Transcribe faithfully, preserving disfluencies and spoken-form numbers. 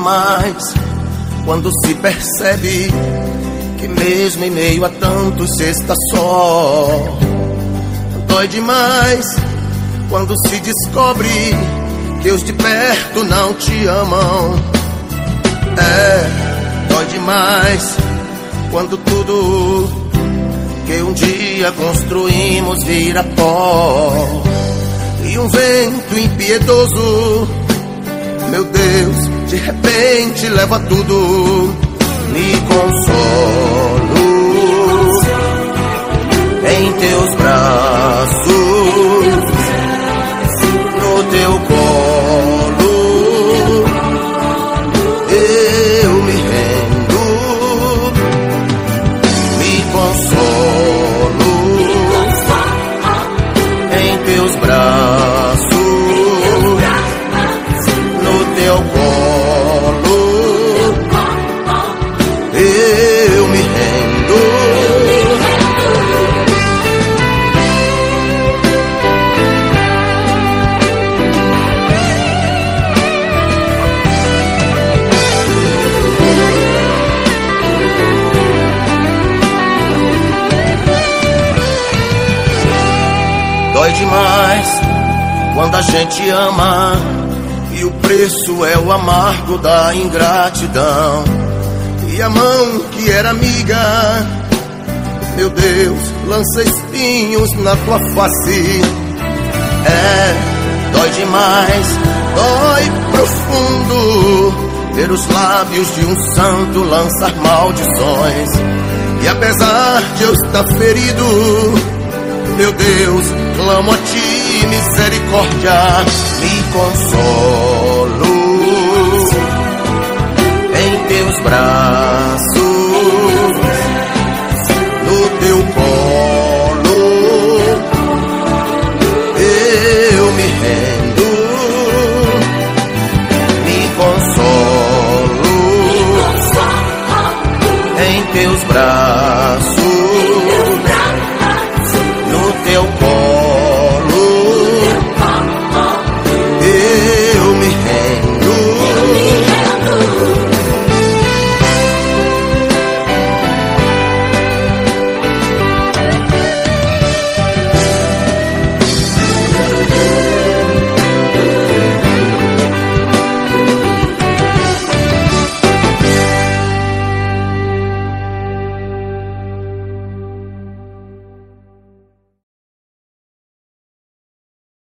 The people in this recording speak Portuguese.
demais quando se percebe que mesmo em meio a tanto se está só. Dói demais quando se descobre que os de perto não te amam. É, dói demais quando tudo que um dia construímos vira pó. E um vento impiedoso, meu Deus, de repente leva tudo. Me consolo em teus braços, no teu colo eu me rendo. Me consolo em teus braços, no teu colo eu me rendo. Dói demais quando a gente ama e o preço é o amargo da ingratidão. E a mão que era amiga, meu Deus, lança espinhos na tua face. É, dói demais, dói profundo ver os lábios de um santo lançar maldições. E apesar de eu estar ferido, meu Deus, clamo a ti, misericórdia. Me consolo em teus braços,